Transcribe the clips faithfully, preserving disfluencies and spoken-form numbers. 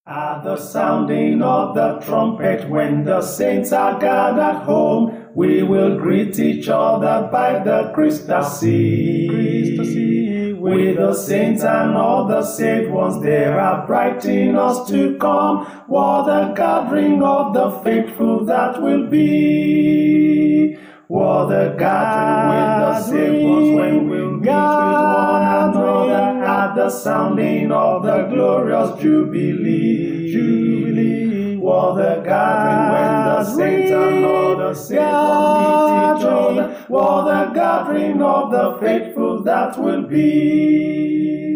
At the sounding of the trumpet, when the saints are gathered home, we will greet each other by the crystal sea. With the saints and all the saved ones, there are bright in us to come. What the gathering of the faithful that will be. What the gathering with the saved ones when we'll meet with one another at the sounding of the glorious jubilee. Jubilee. What the gathering when the saints and all the saved ones meet each other. What the gathering of the faithful that will be.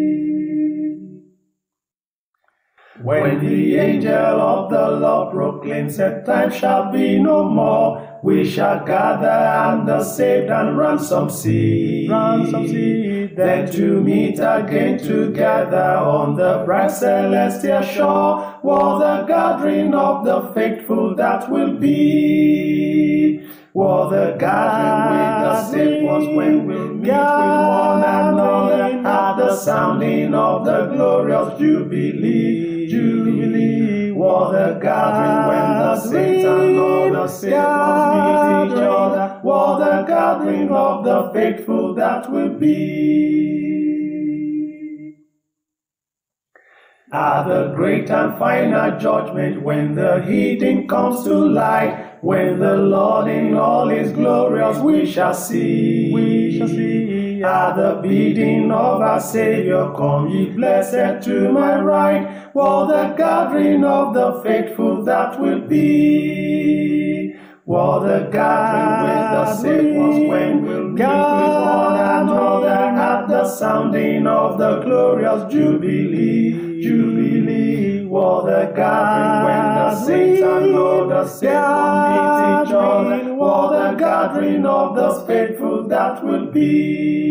When the angel of the Lord proclaims that time shall be no more, we shall gather and the saved and ransom see. Ransom see. Then to meet again together on the bright celestial shore. What the gathering of the faithful that will be. What the gathering with the saved ones when we'll meet with one another at the sounding of the glorious jubilee. Jubilee. What the gathering when the saints and all the saved ones meet each other. What the gathering of the faithful that will be. At the great and final judgment, when the hidden comes to light, when the Lord in all his glorious we shall see. We shall see. At the bidding of our Savior, come ye blessed to my right. What the gathering of the faithful that will be. What the gathering with the saved ones when we'll meet with one another at the sounding of the glorious jubilee. Jubilee. What the gathering when the saints and all the saved ones meet each other. What the gathering of the faithful that will be.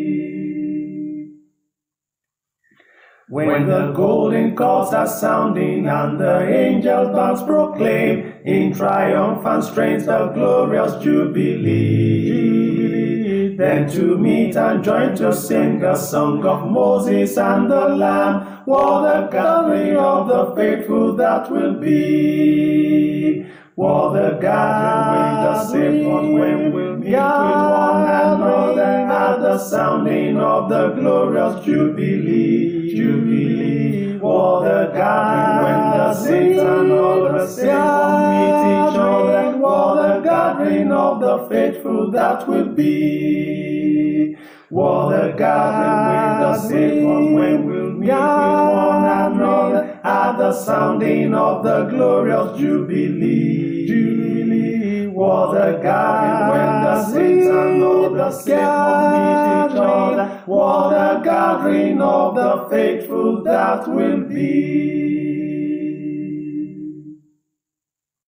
When the golden calls are sounding and the angels' bands proclaim in triumphant strains the glorious jubilee. Jubilee. Then to meet and join to sing the song of Moses and the Lamb. What the gathering of the faithful that will be. What the gathering with the saved ones when we'll meet with one another at the sounding of the glorious jubilee. Jubilee. What the gathering when the saints and all the saved ones meet each other. What the gathering of the faithful that will be. What the gathering with the saved ones when we'll meet with one another at the sounding of the glorious jubilee. Jubilee. What the gathering when the saints and all the saved ones meet each other. What the gathering of the faithful that will be.